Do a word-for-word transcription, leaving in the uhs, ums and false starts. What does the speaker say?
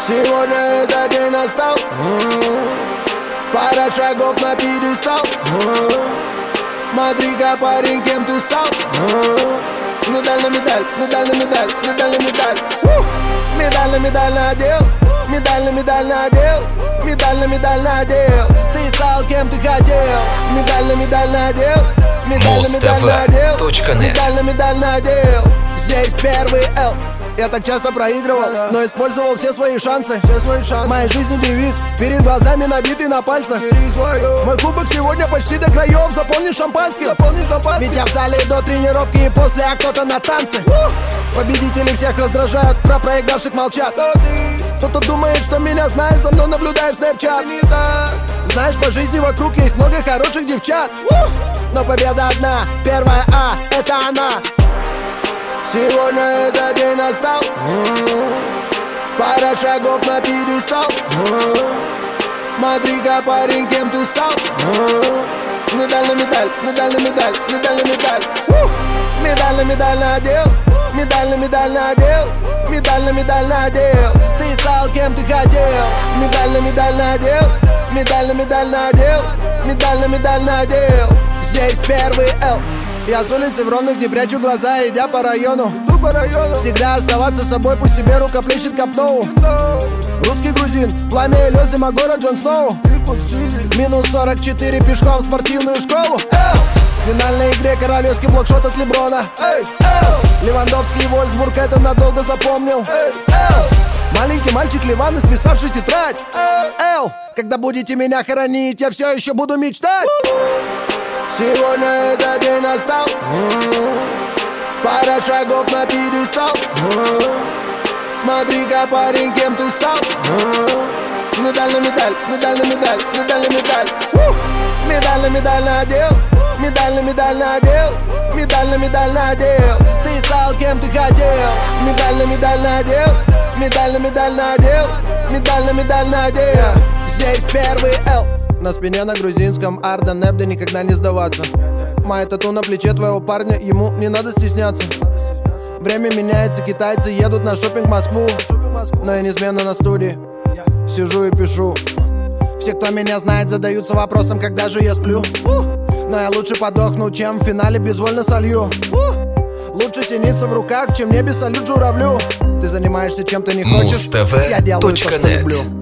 Сегодня этот день настал. Пара шагов на пьедестал. Смотри-ка, парень, кем ты стал. Медаль на медаль, медаль на медаль, медаль на медаль. Медаль на медаль надел, медаль на медаль надел, медаль на медаль надел. Ты стал кем ты хотел. Медаль на медаль надел, медаль на медаль надел, медаль на медаль надел. Здесь первый Л. Я так часто проигрывал, но использовал все свои шансы. Все свои шансы. В моей жизни девиз, перед глазами набитый на пальцах. Мой кубок сегодня почти до краев, заполнен шампанским. Заполнен шампанским. Ведь я в зале до тренировки и после, а кто-то на танцы. Победители всех раздражают, про проигравших молчат. Кто-то думает, что меня знает, за мной наблюдает Snapchat. Знаешь, по жизни вокруг есть много хороших девчат, но победа одна, первая А, это она. Сегодня этот день настал. Пара шагов на пьедестал. Смотри-ка, парень, кем ты стал. Медаль на медаль, медаль на медаль, медаль на медаль. Медаль на медаль надел, медаль на медаль надел, медаль на медаль надел. Ты стал кем ты хотел. Медаль на медаль надел, медаль на медаль надел, медаль на медаль надел. Здесь первый Л. Я с улицы в Ровных не прячу глаза, идя по району. Иду по району. Всегда оставаться собой, пусть себе рука плещет капноу. Русский грузин, пламя и лед, зима, город Джон Сноу. Минус сорок четыре пешком в спортивную школу. В финальной игре королевский блокшот от Леброна. Левандовский и Вольсбург это надолго запомнил. Маленький мальчик Ливан, исписавший тетрадь. Эл, когда будете меня хоронить, я все еще буду мечтать. Сегодня этот день настал. Пара шагов на пьедестал. Смотри-ка, парень, кем ты стал. Медаль на медаль, медаль на медаль, медаль на медаль. Медаль на медаль надел, медаль на медаль надел, медаль на медаль надел. Ты стал кем ты хотел. Медаль на медаль надел, медаль на медаль надел, медаль на медаль надел. Здесь первый Л. На спине на грузинском Арда Небда, никогда не сдаваться. Моя тату на плече твоего парня, ему не надо стесняться. Время меняется, китайцы едут на шопинг в Москву. Но я неизменно на студии, сижу и пишу. Все, кто меня знает, задаются вопросом, когда же я сплю. Но я лучше подохну, чем в финале безвольно солью. Лучше синица в руках, чем небе салют журавлю. Ты занимаешься чем ты не хочешь, я делаю то, что люблю.